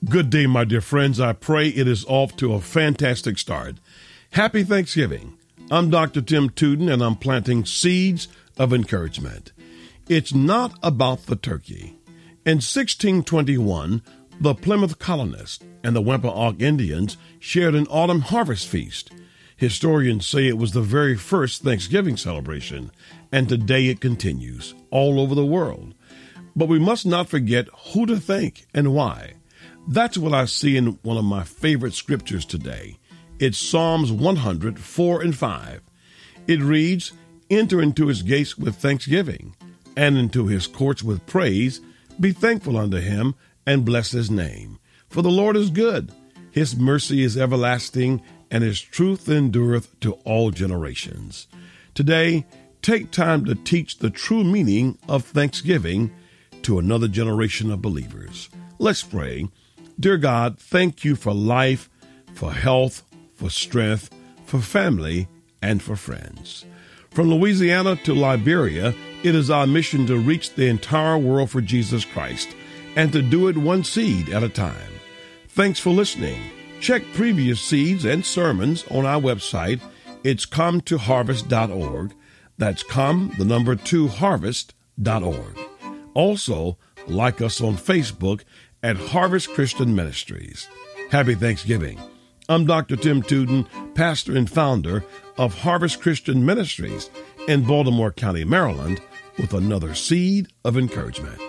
Good day, my dear friends. I pray it is off to a fantastic start. Happy Thanksgiving. I'm Dr. Tim Tuden, and I'm planting seeds of encouragement. It's not about the turkey. In 1621, the Plymouth colonists and the Wampanoag Indians shared an autumn harvest feast. Historians say it was the very first Thanksgiving celebration, and today it continues all over the world. But we must not forget who to thank and why. That's what I see in one of my favorite scriptures today. It's Psalms 100, 4 and 5. It reads, "Enter into his gates with thanksgiving, and into his courts with praise. Be thankful unto him, and bless his name. For the Lord is good. His mercy is everlasting, and his truth endureth to all generations." Today, take time to teach the true meaning of thanksgiving to another generation of believers. Let's pray. Dear God, thank you for life, for health, for strength, for family, and for friends. From Louisiana to Liberia, it is our mission to reach the entire world for Jesus Christ and to do it one seed at a time. Thanks for listening. Check previous seeds and sermons on our website. It's cometoharvest.org. That's com2harvest.org. Also, like us on Facebook at Harvest Christian Ministries. Happy Thanksgiving. I'm Dr. Tim Tuden, pastor and founder of Harvest Christian Ministries in Baltimore County, Maryland, with another seed of encouragement.